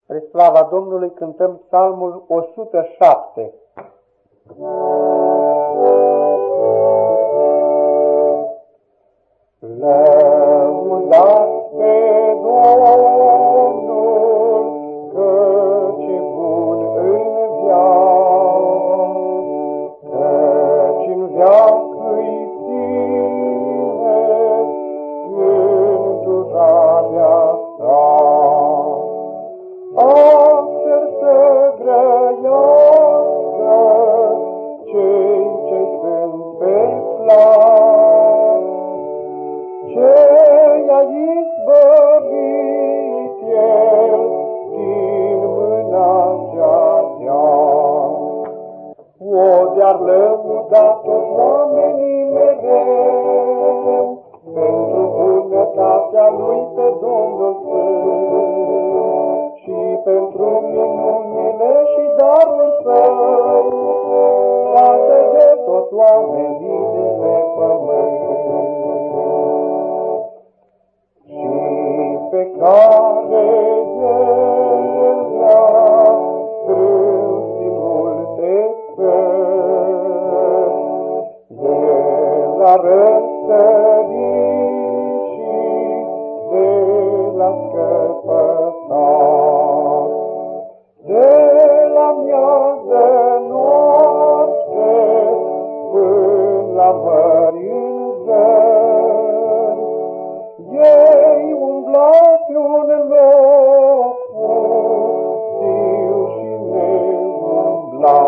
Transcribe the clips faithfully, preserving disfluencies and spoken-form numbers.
Spre slava Domnului cântăm psalmul o sută șapte. Lăudați pe Domnul, căci e bun în viață, căci în veac-i ține îndurarea sa. Astfel să grăiască cei ce sunt pe plac, ce-i-a izbăvit El din mâna cea-dea. O, de-ar lăuda toți oamenii mereu pentru bunătatea Lui pe Domnul Său și pentru minunile și darul Său față de toți oamenii de pe pământ, și pe care El l-a strâns din multe țări. El a răsărit și de l-a scăpătat, de la miază noapte până la mări în zări. Ei umbla pe un loc pustiu și neumbla.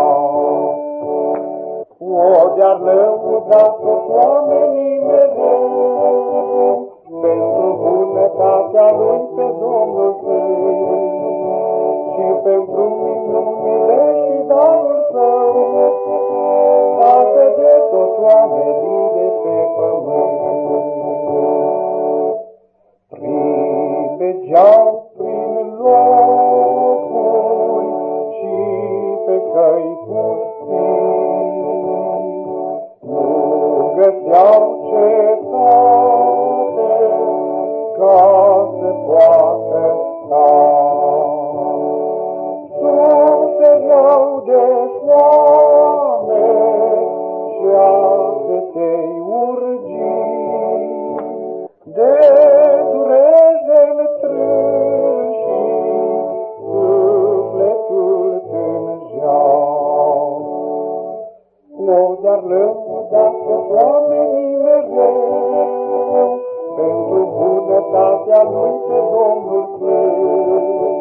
O, de-ar lăuda toți oamenii mereu pentru bunătatea Lui pe Domnul Său și pentru minunile și darul Său față de toți oamenii de pe pământ. Pribegeau prin locuri și pe căi pustii, nu găseau cetate ca să poată sta. Sufereau de foame și asetei urgi, de durere întrânsii sufletul tângea. O, de-ar lăuda toți oamenii mereu pentru bunătatea Lui pe Domnul Său